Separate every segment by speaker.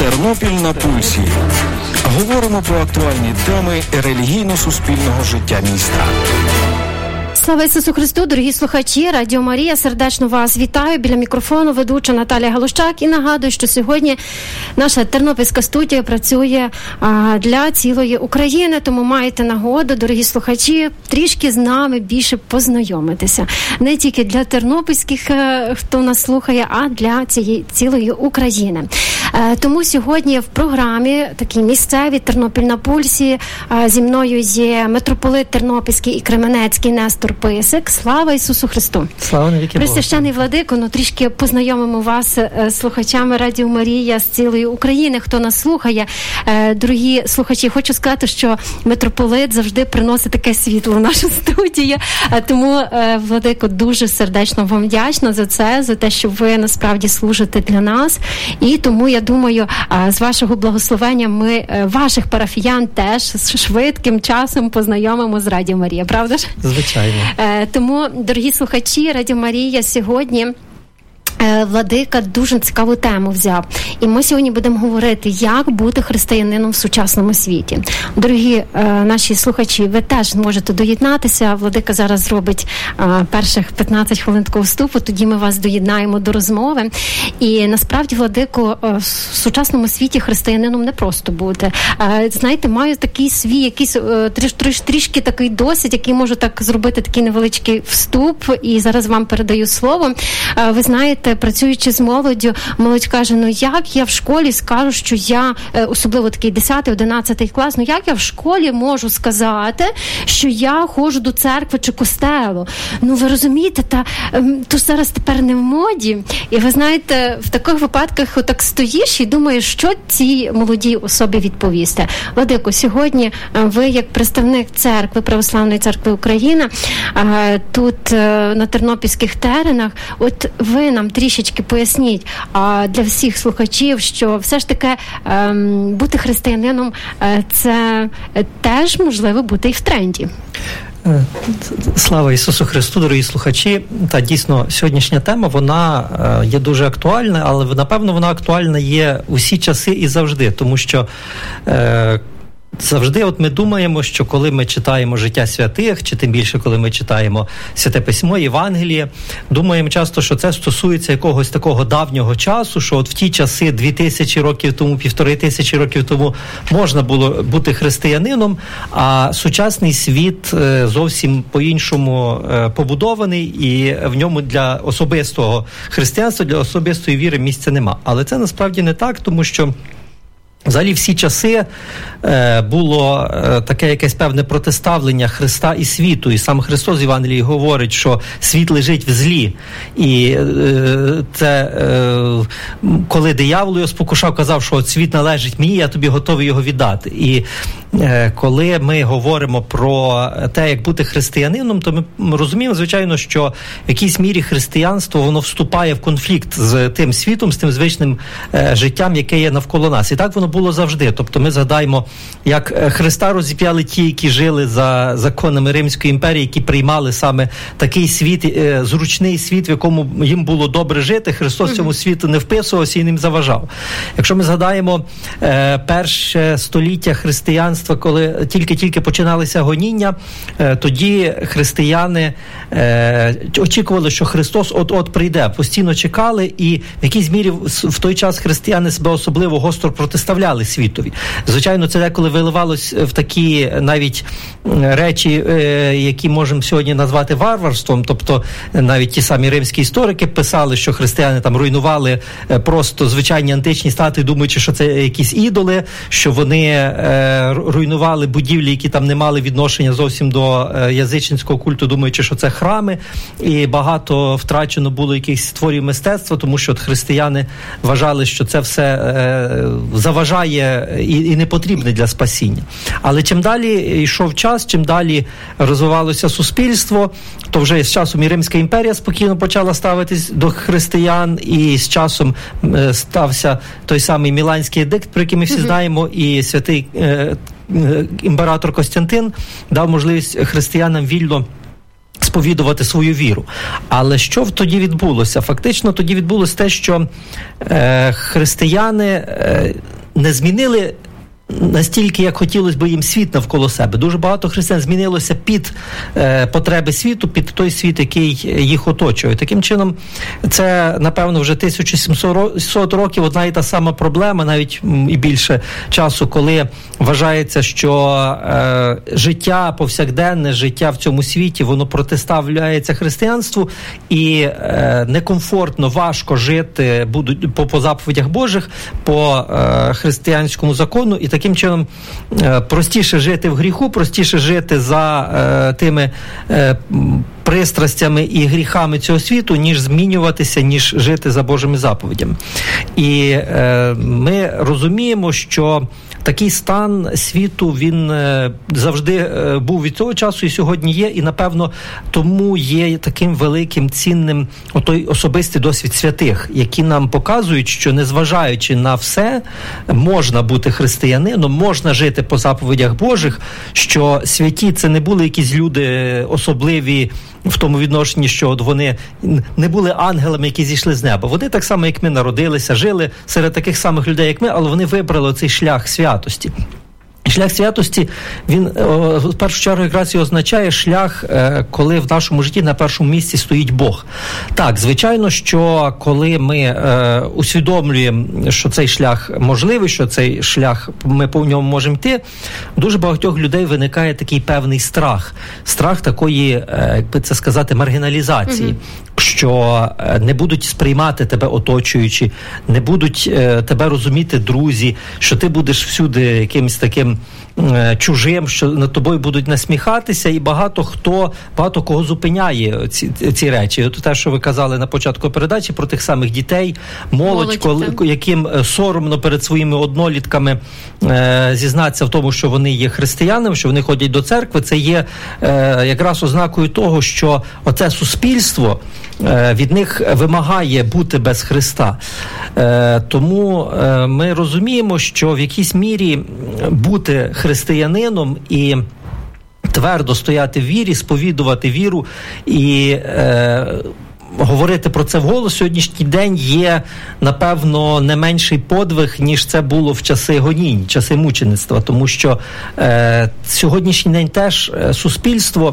Speaker 1: Тернопіль на пульсі. Говоримо про актуальні теми релігійно-суспільного життя міста.
Speaker 2: Слава Ісусу Христу, дорогі слухачі, Радіо Марія, сердечно вас вітаю. Біля мікрофону ведуча Наталія Галущак. І нагадую, що сьогодні наша тернопільська студія працює для цілої України, тому маєте нагоду, дорогі слухачі, трішки з нами більше познайомитися. Не тільки для тернопільських, хто нас слухає, а для цілої України. Тому сьогодні в програмі такій місцевій «Тернопіль на пульсі» зі мною є митрополит Тернопільський і Кременецький Нестор Писик. Слава Ісусу Христу!
Speaker 3: Слава навіки Богу!
Speaker 2: Пресвящений владико, трішки познайомимо вас з слухачами Радіо Марія з цілої України, хто нас слухає. Дорогі слухачі, хочу сказати, що митрополит завжди приносить таке світло в нашу студію. Тому, владико, дуже сердечно вам вдячна за це, за те, що ви насправді служите для нас. І тому, я думаю, з вашого благословення ми ваших парафіян теж швидким часом познайомимо з Радіо Марія, правда ж?
Speaker 3: Звичайно.
Speaker 2: Тому, дорогі слухачі, Радіо Марія сьогодні владика дуже цікаву тему взяв. І ми сьогодні будемо говорити, як бути християнином в сучасному світі. Дорогі наші слухачі, ви теж можете доєднатися. Владика зараз зробить перших 15 хвилин такого вступу, тоді ми вас доєднаємо до розмови. І насправді, владико, в сучасному світі християнином не просто бути. Знаєте, маю такий свій, якийсь трішки такий досвід, який можу так зробити такий невеличкий вступ. І зараз вам передаю слово. Ви знаєте, працюючи з молоддю, молодь каже, як я в школі скажу, що я, особливо такий 10-11 клас, як я в школі можу сказати, що я ходжу до церкви чи костелу? Ви розумієте, то зараз тепер не в моді. І ви знаєте, в таких випадках отак стоїш і думаєш, що цій молодій особі відповісти. Владико, сьогодні ви, як представник церкви, Православної церкви України, тут на тернопільських теренах, от ви нам трішечки поясніть для всіх слухачів, що все ж таки бути християнином це теж можливо бути і в тренді.
Speaker 3: Слава Ісусу Христу, дорогі слухачі. Та дійсно, сьогоднішня тема, вона є дуже актуальна, але напевно вона актуальна є усі часи і завжди, тому що завжди ми думаємо, що коли ми читаємо життя святих, чи тим більше, коли ми читаємо Святе Письмо, Євангеліє, думаємо часто, що це стосується якогось такого давнього часу, що от в ті часи 2000 років тому, 1500 років тому можна було бути християнином, а сучасний світ зовсім по-іншому побудований, і в ньому для особистого християнства, для особистої віри місця нема. Але це насправді не так, тому що взагалі всі часи було таке якесь певне протиставлення Христа і світу. І сам Христос в Євангелії говорить, що світ лежить в злі. І це коли диявол його спокушав, казав, що от світ належить мені, я тобі готовий його віддати. І коли ми говоримо про те, як бути християнином, то ми розуміємо, звичайно, що в якійсь мірі християнство, воно вступає в конфлікт з тим світом, з тим звичним життям, яке є навколо нас. І так воно було завжди. Тобто ми згадаємо, як Христа розіп'яли ті, які жили за законами Римської імперії, які приймали саме такий світ, зручний світ, в якому їм було добре жити. Христос цьому світу не вписувався і ним заважав. Якщо ми згадаємо перше століття християнства, коли тільки-тільки починалися гоніння, тоді християни очікували, що Христос от-от прийде. Постійно чекали, і в якійсь мірі в той час християни себе особливо гостро протиставляли світові. Звичайно, це деколи виливалось в такі навіть речі, які можемо сьогодні назвати варварством. Тобто навіть ті самі римські історики писали, що християни там руйнували просто звичайні античні статуї, думаючи, що це якісь ідоли, що вони руйнували будівлі, які там не мали відношення зовсім до язичницького культу, думаючи, що це храми, і багато втрачено було якихось творів мистецтва, тому що християни вважали, що це все заважає і не потрібне для спасіння. Але чим далі йшов час, чим далі розвивалося суспільство, то вже з часом і Римська імперія спокійно почала ставитись до християн, і з часом стався той самий Міланський едикт, про який ми всі знаємо, і святий імператор Костянтин дав можливість християнам вільно сповідувати свою віру. Але що тоді відбулося? Фактично тоді відбулося те, що християни не змінили настільки, як хотілося б їм світ навколо себе. Дуже багато християн змінилося під потреби світу, під той світ, який їх оточує. Таким чином, це, напевно, вже 1700 років одна і та сама проблема, навіть і більше часу, коли вважається, що життя, повсякденне життя в цьому світі, воно протиставляється християнству, і некомфортно, важко жити по заповідях Божих, по християнському закону, і таким чином простіше жити в гріху, простіше жити за тими пристрастями і гріхами цього світу, ніж змінюватися, ніж жити за Божими заповідями. І ми розуміємо, що такий стан світу, він завжди був від того часу і сьогодні є, і, напевно, тому є таким великим, цінним той особистий досвід святих, які нам показують, що, незважаючи на все, можна бути християнином, можна жити по заповідях Божих, що святі – це не були якісь люди особливі в тому відношенні, що от вони не були ангелами, які зійшли з неба. Вони так само, як ми, народилися, жили серед таких самих людей, як ми, але вони вибрали цей шлях святості. Шлях святості, він в першу чергу якраз і означає шлях, коли в нашому житті на першому місці стоїть Бог. Так, звичайно, що коли ми усвідомлюємо, що цей шлях можливий, що цей шлях, ми по ньому можемо йти, дуже багатьох людей виникає такий певний страх. Страх такої, як би це сказати, маргіналізації. Що не будуть сприймати тебе оточуючи, не будуть тебе розуміти друзі, що ти будеш всюди якимось таким чужим, що над тобою будуть насміхатися, і багато кого зупиняє ці речі. От те, що ви казали на початку передачі про тих самих дітей, молодь, яким соромно перед своїми однолітками зізнатися в тому, що вони є християнами, що вони ходять до церкви, це є якраз ознакою того, що оце суспільство від них вимагає бути без Христа. Тому ми розуміємо, що в якійсь мірі бути християнином і твердо стояти в вірі, сповідувати віру і говорити про це вголос сьогоднішній день є, напевно, не менший подвиг, ніж це було в часи гонінь, часи мучеництва, тому що сьогоднішній день теж суспільство,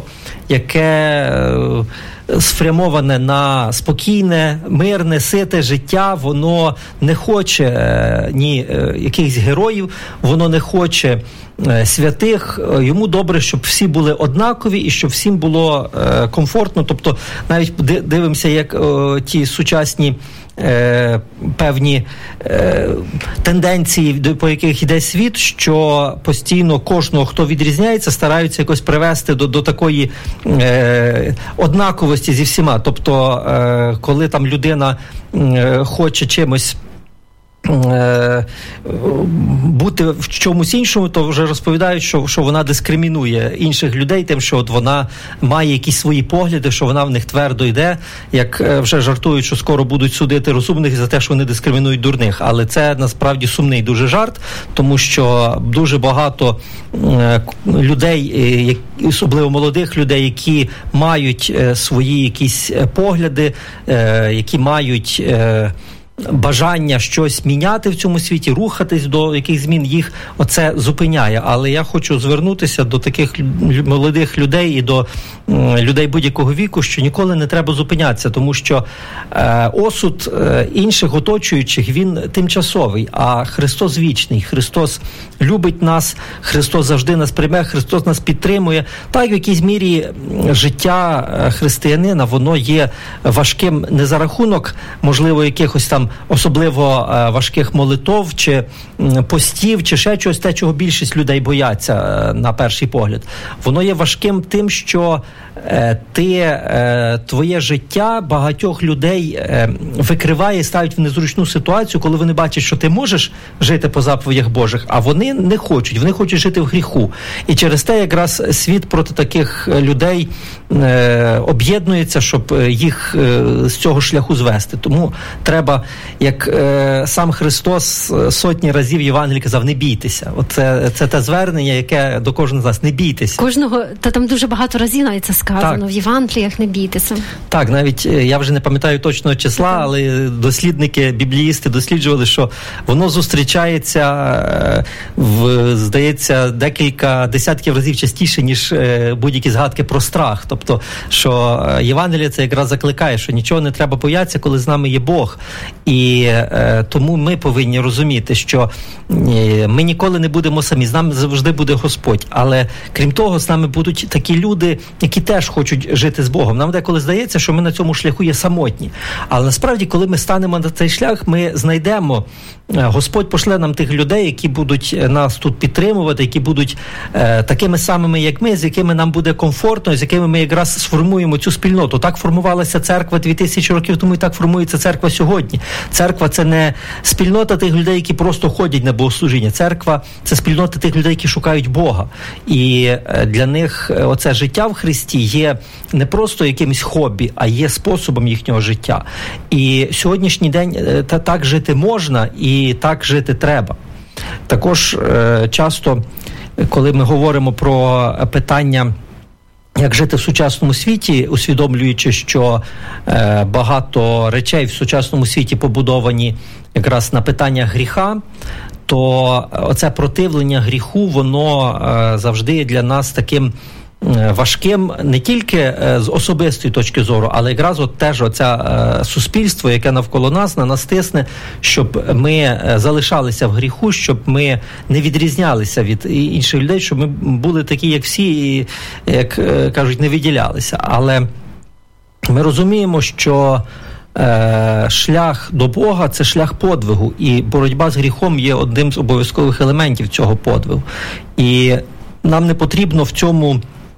Speaker 3: яке спрямоване на спокійне, мирне, сите життя, воно не хоче ні якихось героїв, воно не хоче святих, йому добре, щоб всі були однакові і щоб всім було комфортно. Тобто навіть дивимося, як ті сучасні певні тенденції, по яких йде світ, що постійно кожного, хто відрізняється, стараються якось привести до такої однаковості зі всіма. Тобто, коли там людина хоче чимось бути в чомусь іншому, то вже розповідають, що вона дискримінує інших людей тим, що от вона має якісь свої погляди, що вона в них твердо йде, як вже жартують, що скоро будуть судити розумних за те, що вони дискримінують дурних. Але це насправді сумний дуже жарт, тому що дуже багато людей, особливо молодих людей, які мають свої якісь погляди, які мають бажання щось міняти в цьому світі, рухатись до яких змін, їх оце зупиняє. Але я хочу звернутися до таких молодих людей і до людей будь-якого віку, що ніколи не треба зупинятися, тому що осуд інших оточуючих, він тимчасовий, а Христос вічний. Христос любить нас, Христос завжди нас прийме, Христос нас підтримує. Так, в якійсь мірі життя християнина, воно є важким не за рахунок, можливо, якихось там особливо важких молитов, чи постів, чи ще чогось, те, чого більшість людей бояться на перший погляд. Воно є важким тим, що твоє життя багатьох людей викриває і ставить в незручну ситуацію, коли вони бачать, що ти можеш жити по заповідях Божих, а вони не хочуть, вони хочуть жити в гріху. І через те якраз світ проти таких людей об'єднується, щоб їх з цього шляху звести. Тому треба як сам Христос сотні разів в Євангелії казав, не бійтеся. Це те звернення, яке до кожного з нас, не бійтеся.
Speaker 2: Кожного, та там дуже багато разів навіть це сказано, так. В Євангеліях не бійтеся. Так,
Speaker 3: навіть, я вже не пам'ятаю точного числа, але дослідники, бібліїсти досліджували, що воно зустрічається, здається, декілька десятків разів частіше, ніж будь-які згадки про страх. Тобто, що Євангеліє це якраз закликає, що нічого не треба боятися, коли з нами є Бог. І тому ми повинні розуміти, що ми ніколи не будемо самі, з нами завжди буде Господь. Але, крім того, з нами будуть такі люди, які теж хочуть жити з Богом. Нам деколи здається, що ми на цьому шляху є самотні. Але насправді, коли ми станемо на цей шлях, ми знайдемо, Господь пошле нам тих людей, які будуть нас тут підтримувати, які будуть такими самими, як ми, з якими нам буде комфортно, з якими ми якраз сформуємо цю спільноту. Так формувалася церква 2000 років тому, і так формується церква сьогодні. Церква – це не спільнота тих людей, які просто ходять на богослужіння. Церква – це спільнота тих людей, які шукають Бога. І для них оце життя в Христі є не просто якимось хобі, а є способом їхнього життя. І сьогоднішній день так жити можна і так жити треба. Також часто, коли ми говоримо про питання, як жити в сучасному світі, усвідомлюючи, що багато речей в сучасному світі побудовані якраз на питаннях гріха, то оце противлення гріху, воно завжди є для нас таким важким не тільки з особистої точки зору, але якраз теж оце суспільство, яке навколо нас, на нас тисне, щоб ми залишалися в гріху, щоб ми не відрізнялися від інших людей, щоб ми були такі, як всі, і, як кажуть, не виділялися. Але ми розуміємо, що шлях до Бога – це шлях подвигу, і боротьба з гріхом є одним з обов'язкових елементів цього подвигу. І нам не потрібно в цьому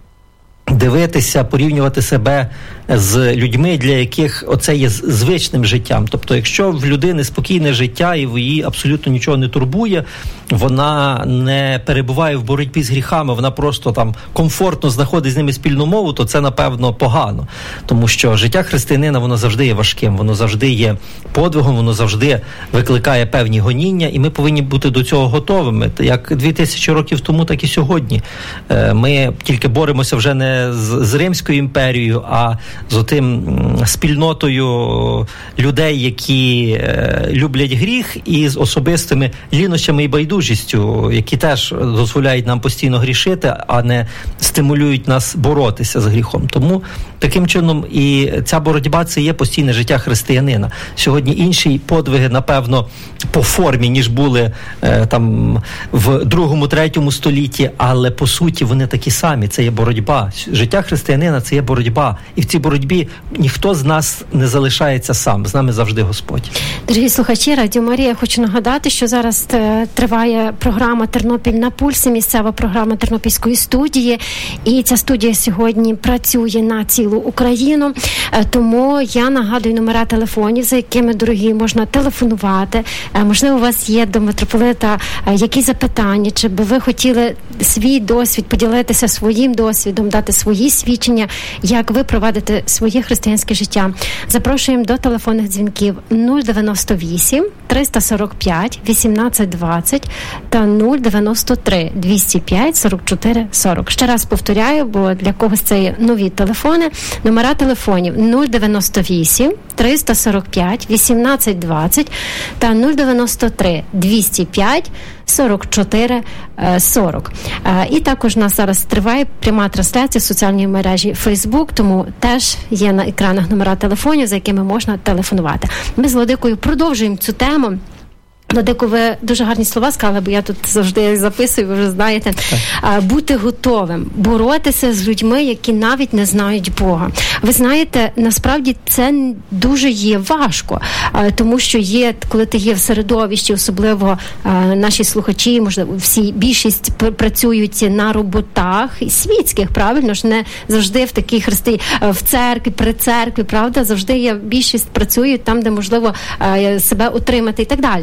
Speaker 3: дивитися, порівнювати себе з людьми, для яких оце є звичним життям. Тобто, якщо в людини спокійне життя і її абсолютно нічого не турбує, вона не перебуває в боротьбі з гріхами, вона просто там комфортно знаходить з ними спільну мову, то це, напевно, погано. Тому що життя християнина, воно завжди є важким, воно завжди є подвигом, воно завжди викликає певні гоніння, і ми повинні бути до цього готовими. Як 2000 років тому, так і сьогодні. Ми тільки боремося вже не з Римською імперією, а з отим спільнотою людей, які люблять гріх, і з особистими лінощами і байдужістю, які теж дозволяють нам постійно грішити, а не стимулюють нас боротися з гріхом. Тому таким чином і ця боротьба – це є постійне життя християнина. Сьогодні інші подвиги, напевно, по формі, ніж були там в 2-3 столітті, але по суті вони такі самі, це є боротьба. Життя християнина – це є боротьба. І в цій боротьбі ніхто з нас не залишається сам. З нами завжди Господь.
Speaker 2: Дорогі слухачі, Радіо Марія, хочу нагадати, що зараз триває програма «Тернопіль на пульсі», місцева програма Тернопільської студії. І ця студія сьогодні працює на цілу Україну. Тому я нагадую номера телефонів, за якими, дорогі, можна телефонувати. Можливо, у вас є до митрополита якісь запитання, чи би ви хотіли свій досвід, поділитися своїм досвідом, дати свої свідчення, як ви проводите своє християнське життя. Запрошуємо до телефонних дзвінків 098 345 1820 та 093 205 44 40. Ще раз повторяю, бо для когось це є нові телефони. Номера телефонів 098 345 1820 та 093 205 44 40. І також у нас зараз триває пряма трансляція в соціальній мережі Facebook, тому теж є на екранах номера телефонів, за якими можна телефонувати. Ми з Владикою продовжуємо цю тему. Владико, ви дуже гарні слова сказали, бо я тут завжди записую, ви вже знаєте. Бути готовим, боротися з людьми, які навіть не знають Бога. Ви знаєте, насправді це дуже є важко, тому що є, коли ти є в середовищі, особливо наші слухачі, можливо, більшість працюють на роботах світських, правильно ж, не завжди в такій в церкві, при церкві, правда, завжди є, більшість працюють там, де можливо себе утримати і так далі.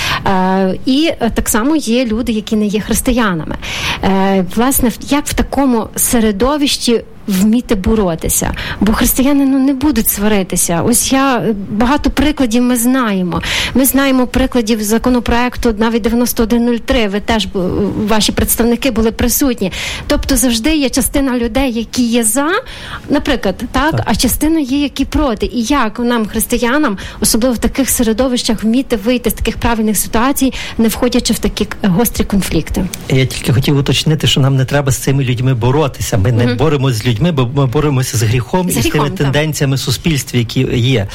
Speaker 2: І так само є люди, які не є християнами. Власне, як в такому середовищі вміти боротися. Бо християни не будуть сваритися. Ось багато прикладів ми знаємо. Ми знаємо прикладів законопроекту навіть 9103. Ви теж, ваші представники були присутні. Тобто завжди є частина людей, які є за, наприклад, так. А частина є, які проти. І як нам, християнам, особливо в таких середовищах, вміти вийти з таких правильних ситуацій, не входячи в такі гострі конфлікти?
Speaker 3: Я тільки хотів уточнити, що нам не треба з цими людьми боротися. Ми не боремося з людьми, бо ми боремося з гріхом і з тими тенденціями суспільства, які є.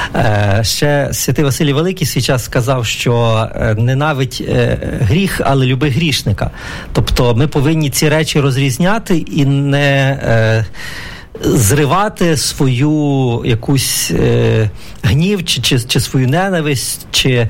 Speaker 3: Ще святий Василій Великий свій час сказав, що ненавидь гріх, але люби грішника. Тобто ми повинні ці речі розрізняти і не зривати свою якусь гнів, чи свою ненависть, чи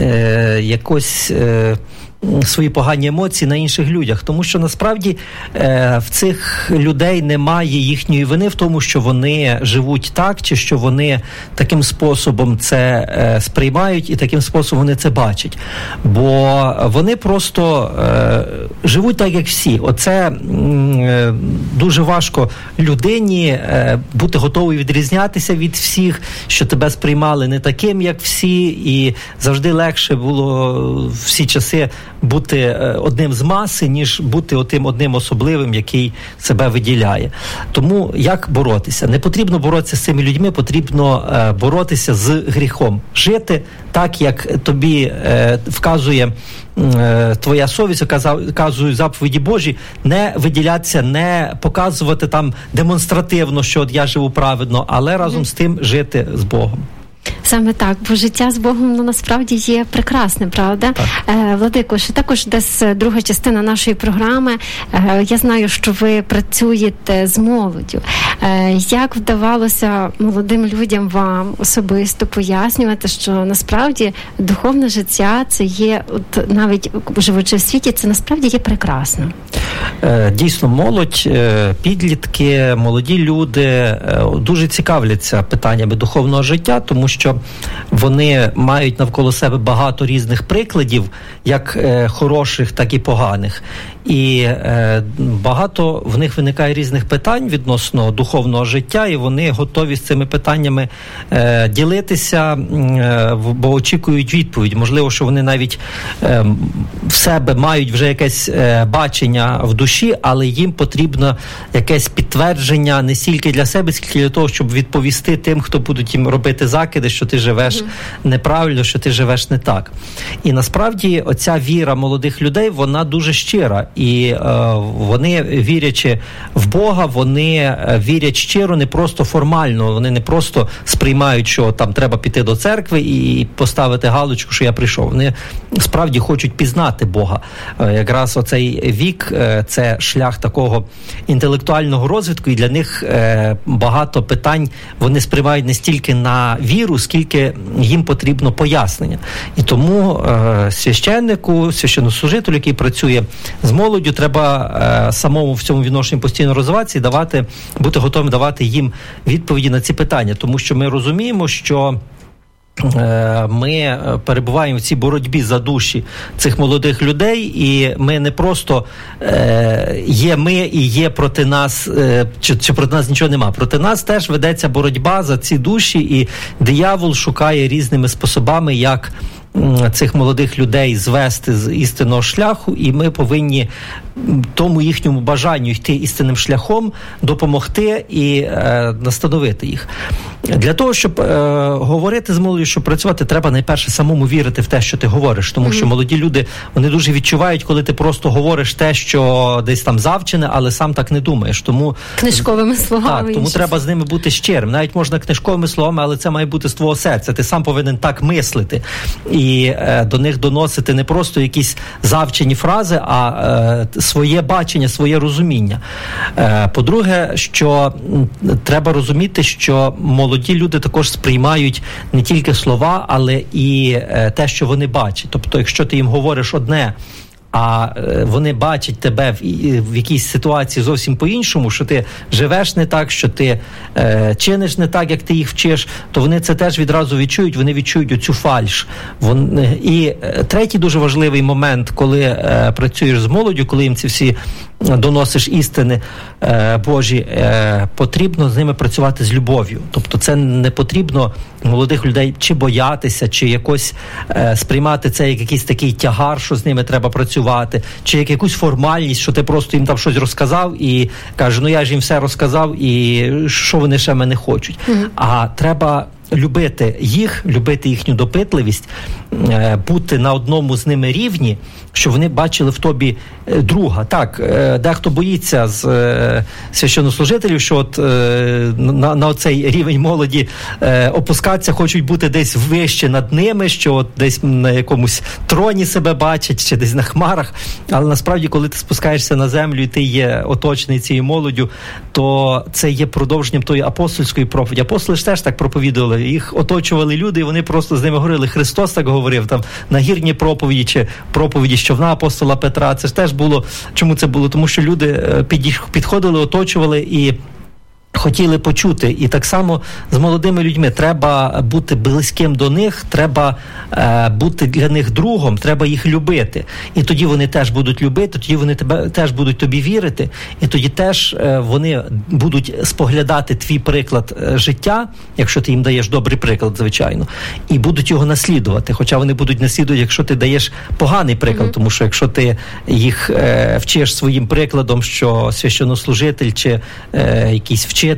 Speaker 3: якось свої погані емоції на інших людях. Тому що насправді в цих людей немає їхньої вини в тому, що вони живуть так, чи що вони таким способом це сприймають і таким способом вони це бачать. Бо вони просто живуть так, як всі. Оце дуже важко людині бути готовою відрізнятися від всіх, що тебе сприймали не таким, як всі, і завжди легше було всі часи бути одним з маси, ніж бути одним особливим, який себе виділяє. Тому як боротися? Не потрібно боротися з цими людьми, потрібно боротися з гріхом. Жити так, як тобі вказує твоя совість, вказують заповіді Божі, не виділятися, не показувати там демонстративно, що от я живу праведно, але разом з тим жити з Богом.
Speaker 2: Саме так, бо життя з Богом насправді є прекрасне, правда? Владико, ще також десь друга частина нашої програми. Я знаю, що ви працюєте з молоддю. Як вдавалося молодим людям вам особисто пояснювати, що насправді духовне життя це є, от навіть живучи в світі, це насправді є прекрасно?
Speaker 3: Дійсно, молодь, підлітки, молоді люди дуже цікавляться питаннями духовного життя, тому що вони мають навколо себе багато різних прикладів, як хороших, так і поганих. І багато в них виникає різних питань відносно духовного життя, і вони готові з цими питаннями ділитися, бо очікують відповідь. Можливо, що вони навіть в себе мають вже якесь бачення в душі, але їм потрібно якесь підтвердження не стільки для себе, скільки для того, щоб відповісти тим, хто будуть їм робити закиди, що ти живеш неправильно, що ти живеш не так. І насправді оця віра молодих людей, вона дуже щира. І вони, вірячи в Бога, вони вірять щиро, не просто формально, вони не просто сприймають, що там треба піти до церкви і поставити галочку, що я прийшов. Вони справді хочуть пізнати Бога. Якраз оцей вік – це шлях такого інтелектуального розвитку, і для них багато питань вони сприймають не стільки на віру, скільки їм потрібно пояснення. І тому священнику, священнослужителю, який працює з молоддю, треба самому в цьому відношенні постійно розвиватися і бути готовим давати їм відповіді на ці питання. Тому що ми розуміємо, що ми перебуваємо в цій боротьбі за душі цих молодих людей, і ми не просто є ми і є проти нас, чи проти нас нічого нема. Проти нас теж ведеться боротьба за ці душі, і диявол шукає різними способами, як цих молодих людей звести з істинного шляху, і ми повинні тому їхньому бажанню йти істинним шляхом допомогти і настановити їх. Для того, щоб говорити з молоддю, щоб працювати, треба найперше самому вірити в те, що ти говориш, тому що молоді люди, вони дуже відчувають, коли ти просто говориш те, що десь там завчене, але сам так не думаєш. Тому
Speaker 2: книжковими словами.
Speaker 3: Так, тому треба з ними бути щирим. Навіть можна книжковими словами, але це має бути з твого серця. Ти сам повинен так мислити і до них доносити не просто якісь завчені фрази, а своє бачення, своє розуміння. По-друге, що треба розуміти, що молоді люди також сприймають не тільки слова, але і те, що вони бачать. Тобто, якщо ти їм говориш одне, а вони бачать тебе в якійсь ситуації зовсім по-іншому, що ти живеш не так, що ти чиниш не так, як ти їх вчиш, то вони це теж відразу відчують, вони відчують оцю фальш. І третій дуже важливий момент, коли працюєш з молоддю, коли їм ці всі доносиш істини Божі, потрібно з ними працювати з любов'ю. Тобто це не потрібно молодих людей чи боятися, чи якось сприймати це як якийсь такий тягар, що з ними треба працювати, чи як якусь формальність, що ти просто їм там щось розказав і кажеш, я ж їм все розказав, і що вони ще мене хочуть. А треба любити їх, любити їхню допитливість, бути на одному з ними рівні, щоб вони бачили в тобі друга. Так, дехто боїться з священнослужителів, що от на цей рівень молоді опускатися, хочуть бути десь вище над ними, що от десь на якомусь троні себе бачать, чи десь на хмарах. Але насправді, коли ти спускаєшся на землю і ти є оточений цією молоддю, то це є продовженням тої апостольської проповіді. Апостоли ж теж так проповідували. Їх оточували люди, і вони просто з ними говорили. Христос так говорив, там, нагірні проповіді, чи проповіді човна апостола Петра. Це ж теж було. Чому це було? Тому що люди підходили, оточували і хотіли почути. І так само з молодими людьми треба бути близьким до них, треба бути для них другом, треба їх любити. І тоді вони теж будуть любити, тоді вони теж будуть тобі вірити, і тоді теж вони будуть споглядати твій приклад життя, якщо ти їм даєш добрий приклад, звичайно, і будуть його наслідувати. Хоча вони будуть наслідувати, якщо ти даєш поганий приклад, тому що якщо ти їх вчиш своїм прикладом, що священнослужитель чи якийсь вчитель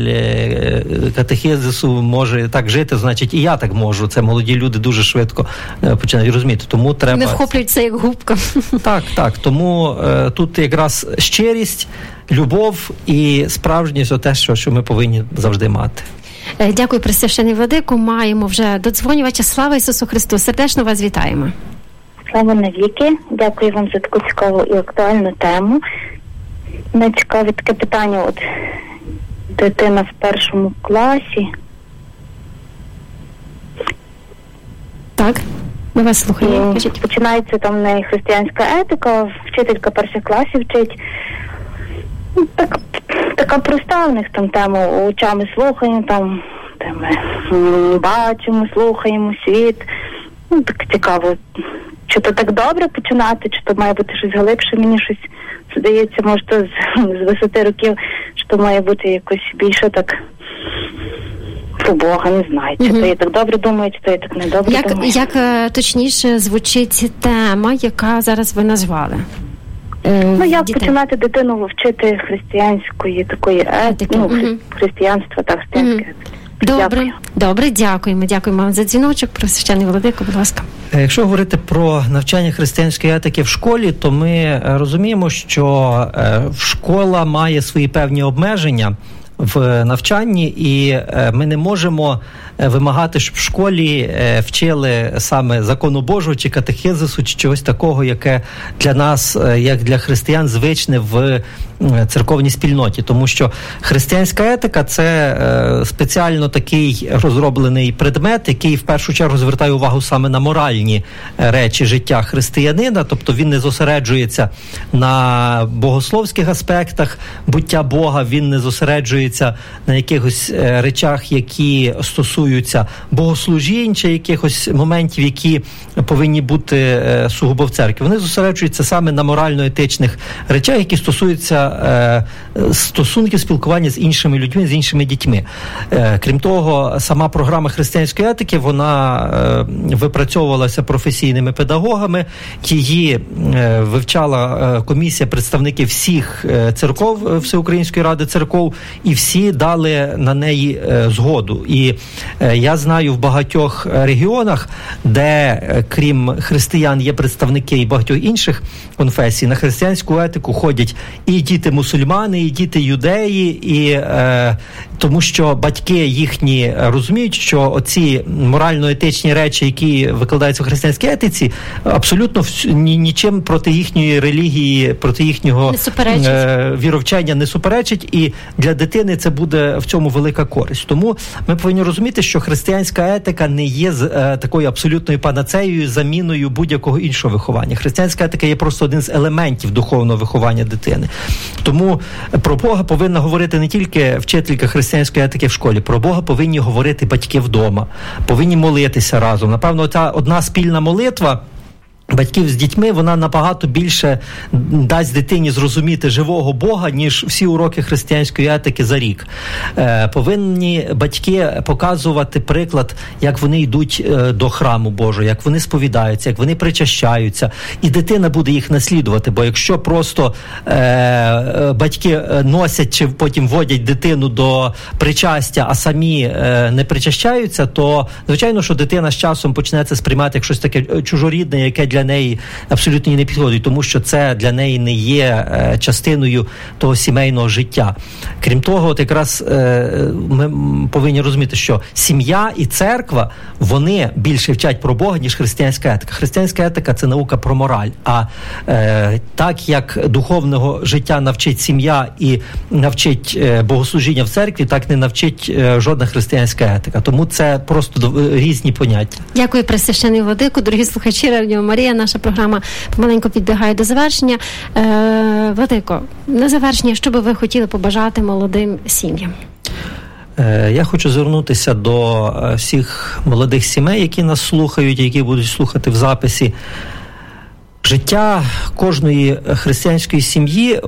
Speaker 3: катехизису може так жити, значить і я так можу. Це молоді люди дуже швидко починають розуміти. Тому треба...
Speaker 2: Не вхоплюються як губка.
Speaker 3: Так. Тому тут якраз щирість, любов і справжність те, що ми повинні завжди мати.
Speaker 2: Дякую, Пресвящений Владико. Маємо вже додзвонювача. Слава Ісусу Христу! Сердечно вас вітаємо.
Speaker 4: Слава навіки. Дякую вам за таку цікаву і актуальну тему. Мене цікавить таке питання, от дитина в першому класі.
Speaker 2: Так, ми вас слухаємо.
Speaker 4: Починається там не християнська етика, вчителька перших класів вчить. Така проста у них там тема, очами слухаємо, там, де ми бачимо, слухаємо світ. Так цікаво, чи то так добре починати, чи то має бути щось глибше, мені щось здається, може, то з висоти років, що то має бути якось більше так про Бога, не знаю. Чи то я так добре думаю, чи то я так недобре думаю.
Speaker 2: Як точніше звучить тема, яка зараз ви назвали?
Speaker 4: Як починати дитину вчити християнської такої християнства, так, християнське.
Speaker 2: Добре, дякуємо вам за дзвіночок. Пресвящений Владико, будь ласка.
Speaker 3: Якщо говорити про навчання християнської етики в школі, то ми розуміємо, що школа має свої певні обмеження в навчанні, і ми не можемо вимагати, щоб в школі вчили саме закону Божого, чи катехизису, чи чогось такого, яке для нас, як для християн, звичне в церковній спільноті. Тому що християнська етика – це спеціально такий розроблений предмет, який в першу чергу звертає увагу саме на моральні речі життя християнина, тобто він не зосереджується на богословських аспектах буття Бога, він не зосереджується на якихось речах, які стосуються богослужінь чи якихось моментів, які повинні бути сугубо в церкві. Вони зосереджуються саме на морально-етичних речах, які стосуються стосунків спілкування з іншими людьми, з іншими дітьми. Крім того, сама програма християнської етики, вона випрацьовувалася професійними педагогами, її вивчала комісія представників всіх церков Всеукраїнської ради церков, і всі дали на неї згоду. І я знаю в багатьох регіонах, де крім християн є представники і багатьох інших конфесій, на християнську етику ходять і діти мусульмани, і діти юдеї, і тому що батьки їхні розуміють, що оці морально-етичні речі, які викладаються в християнській етиці, абсолютно нічим проти їхньої релігії, проти їхнього віровчення не суперечить, і для дитини це буде в цьому велика користь. Тому ми повинні розуміти, що християнська етика не є такою абсолютною панацеєю, заміною будь-якого іншого виховання. Християнська етика є просто один з елементів духовного виховання дитини. Тому про Бога повинна говорити не тільки вчителька християнської етики в школі, про Бога повинні говорити батьки вдома, повинні молитися разом. Напевно, ця одна спільна молитва батьків з дітьми, вона набагато більше дасть дитині зрозуміти живого Бога, ніж всі уроки християнської етики за рік. Повинні батьки показувати приклад, як вони йдуть до храму Божого, як вони сповідаються, як вони причащаються. І дитина буде їх наслідувати, бо якщо просто батьки носять чи потім водять дитину до причастя, а самі не причащаються, то, звичайно, що дитина з часом почне це сприймати як щось таке чужорідне, яке для неї абсолютно не підходить, тому що це для неї не є частиною того сімейного життя. Крім того, от якраз ми повинні розуміти, що сім'я і церква, вони більше вчать про Бога, ніж християнська етика. Християнська етика – це наука про мораль. А так, як духовного життя навчить сім'я і навчить богослужіння в церкві, так не навчить жодна християнська етика. Тому це просто різні поняття.
Speaker 2: Дякую, Пресвящений Владико. Дорогі слухачі Радіо Марія, наша програма помаленьку підбігає до завершення. Владико, на завершення, що би ви хотіли побажати молодим сім'ям?
Speaker 3: Я хочу звернутися до всіх молодих сімей, які нас слухають, які будуть слухати в записі. Життя кожної християнської сім'ї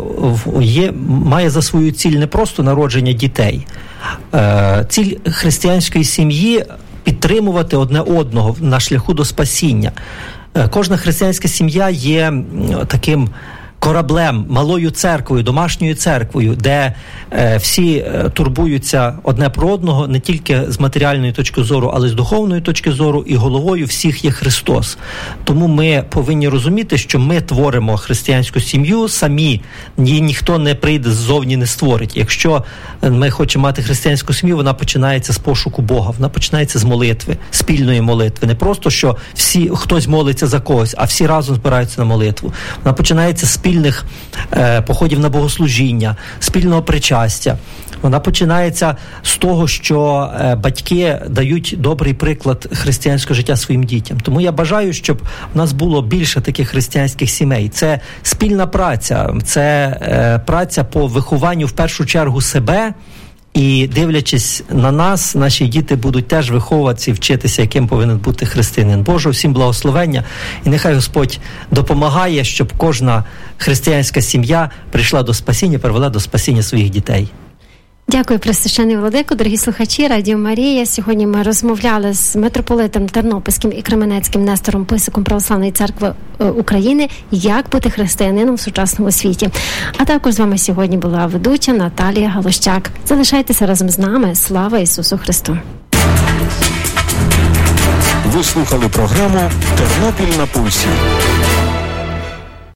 Speaker 3: має за свою ціль не просто народження дітей. Ціль християнської сім'ї – підтримувати одне одного на шляху до спасіння. Кожна християнська сім'я є таким кораблем, малою церквою, домашньою церквою, де всі турбуються одне про одного не тільки з матеріальної точки зору, але й з духовної точки зору, і головою всіх є Христос. Тому ми повинні розуміти, що ми творимо християнську сім'ю самі, ніхто не прийде ззовні, не створить. Якщо ми хочемо мати християнську сім'ю, вона починається з пошуку Бога, вона починається з молитви, спільної молитви. Не просто, що хтось молиться за когось, а всі разом збираються на молитву. Вона починається з спільних походів на богослужіння, спільного причастя. Вона починається з того, що батьки дають добрий приклад християнського життя своїм дітям. Тому я бажаю, щоб у нас було більше таких християнських сімей. Це спільна праця, це праця по вихованню в першу чергу себе. І дивлячись на нас, наші діти будуть теж виховуватися і вчитися, яким повинен бути християнин. Боже, всім благословення. І нехай Господь допомагає, щоб кожна християнська сім'я прийшла до спасіння, привела до спасіння своїх дітей.
Speaker 2: Дякую, Пресвящений Владико. Дорогі слухачі Радіо Марія. Сьогодні ми розмовляли з митрополитом Тернопільським і Кременецьким Нестором Писиком Православної Церкви України, як бути християнином в сучасному світі. А також з вами сьогодні була ведуча Наталія Галущак. Залишайтеся разом з нами. Слава Ісусу Христу!
Speaker 1: Ви слухали програму «Тернопіль на пульсі».